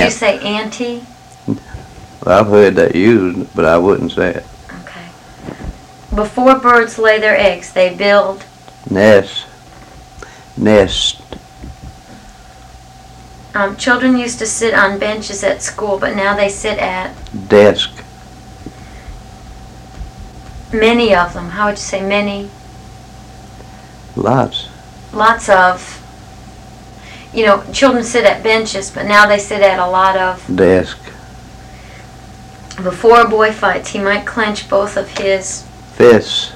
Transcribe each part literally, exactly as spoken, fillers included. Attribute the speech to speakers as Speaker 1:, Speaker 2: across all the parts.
Speaker 1: you say ante?
Speaker 2: Well, I've heard that used, but I wouldn't say it.
Speaker 1: Okay. Before birds lay their eggs, they build?
Speaker 2: Nest. Nest.
Speaker 1: Um, children used to sit on benches at school, but now they sit at?
Speaker 2: Desk.
Speaker 1: Many of them. How would you say many?
Speaker 2: Lots.
Speaker 1: Lots of. You know, children sit at benches, but now they sit at a lot of?
Speaker 2: Desk.
Speaker 1: Before a boy fights, he might clench both of his?
Speaker 2: Fists.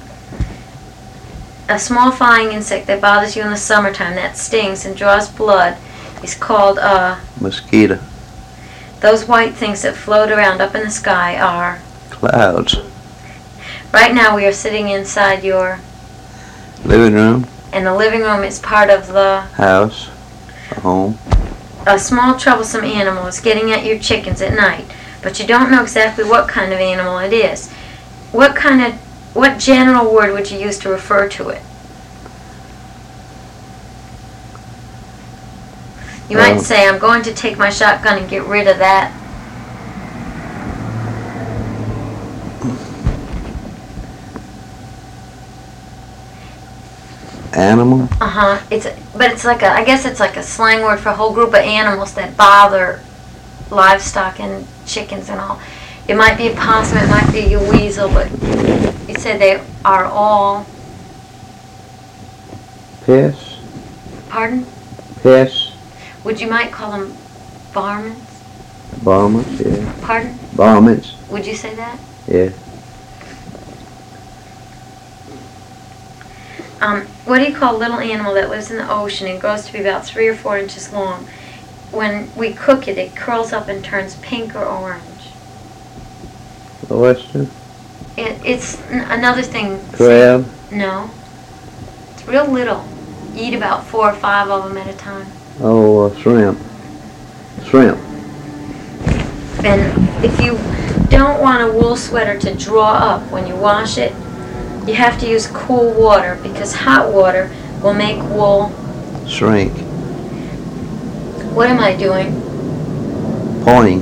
Speaker 1: A small flying insect that bothers you in the summertime, that stings and draws blood, is called a?
Speaker 2: Mosquito.
Speaker 1: Those white things that float around up in the sky are?
Speaker 2: Clouds.
Speaker 1: Right now we are sitting inside your?
Speaker 2: Living room.
Speaker 1: And the living room is part of the?
Speaker 2: House. A home.
Speaker 1: A small troublesome animal is getting at your chickens at night, but you don't know exactly what kind of animal it is. What kind of, what general word would you use to refer to it? You might
Speaker 2: Um,
Speaker 1: say, I'm going to take my shotgun and get rid of that.
Speaker 2: Animal.
Speaker 1: Uh-huh. It's a, but it's like a, I guess it's like a slang word for a whole group of animals that bother livestock and chickens and all. It might be a possum, it might be a weasel, but you said they are all?
Speaker 2: Pests.
Speaker 1: Pardon?
Speaker 2: Pests.
Speaker 1: Would you might call them varmints?
Speaker 2: Varmints, yeah.
Speaker 1: Pardon?
Speaker 2: Varmints,
Speaker 1: Would you say that?
Speaker 2: yeah.
Speaker 1: Um, what do you call a little animal that lives in the ocean and grows to be about three or four inches long? When we cook it, it curls up and turns pink or orange.
Speaker 2: Oyster.
Speaker 1: It, it's n- another thing.
Speaker 2: Crab.
Speaker 1: No. It's real little. You eat about four or five of them at a time.
Speaker 2: Oh, uh, shrimp. Shrimp.
Speaker 1: And if you don't want a wool sweater to draw up when you wash it, you have to use cool water because hot water will make wool.
Speaker 2: Shrink.
Speaker 1: What am I doing?
Speaker 2: Pointing.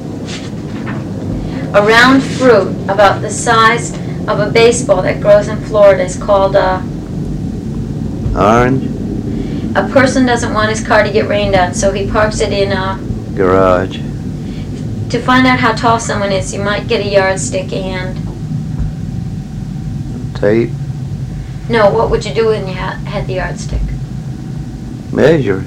Speaker 1: A round fruit about the size of a baseball that grows in Florida is called a?
Speaker 2: Orange.
Speaker 1: A person doesn't want his car to get rained on, so he parks it in a?
Speaker 2: Garage.
Speaker 1: To find out how tall someone is, you might get a yardstick and?
Speaker 2: Tape.
Speaker 1: No, what would you do when you ha- had the yardstick?
Speaker 2: Measure.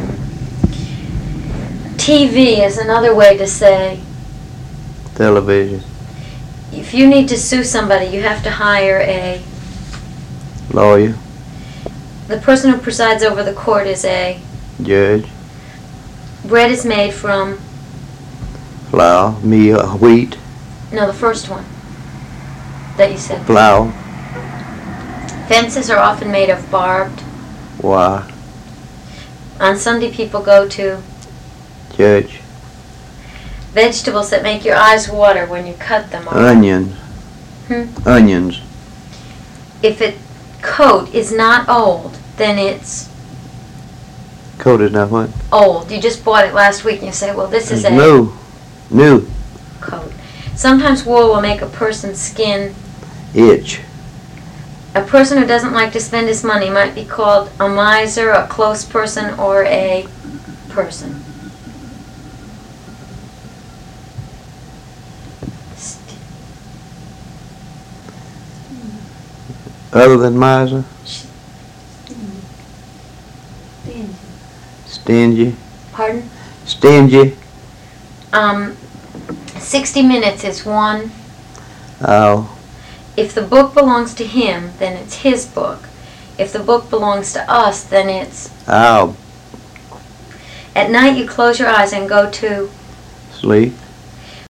Speaker 1: T V is another way to say,
Speaker 2: Television.
Speaker 1: if you need to sue somebody, you have to hire a?
Speaker 2: Lawyer.
Speaker 1: The person who presides over the court is a?
Speaker 2: Judge.
Speaker 1: Bread is made from?
Speaker 2: Flour. Meal. Wheat.
Speaker 1: No, the first one that you said.
Speaker 2: Flour.
Speaker 1: Fences are often made of barbed.
Speaker 2: Wire.
Speaker 1: On Sunday, people go to?
Speaker 2: Church.
Speaker 1: Vegetables that make your eyes water when you cut them are?
Speaker 2: Onions.
Speaker 1: Hmm?
Speaker 2: Onions.
Speaker 1: If a coat is not old, then it's?
Speaker 2: Coat is not what?
Speaker 1: Old. You just bought it last week and you say, well, this is a?
Speaker 2: New. New.
Speaker 1: Coat. Sometimes wool will make a person's skin?
Speaker 2: Itch.
Speaker 1: A person who doesn't like to spend his money might be called a miser, a close person, or a person.
Speaker 2: Other than miser? Stingy.
Speaker 1: Pardon?
Speaker 2: Stingy.
Speaker 1: Um, sixty minutes is one.
Speaker 2: Oh.
Speaker 1: If the book belongs to him, then it's his book. If the book belongs to us, then it's?
Speaker 2: Oh.
Speaker 1: At night you close your eyes and go to?
Speaker 2: Sleep.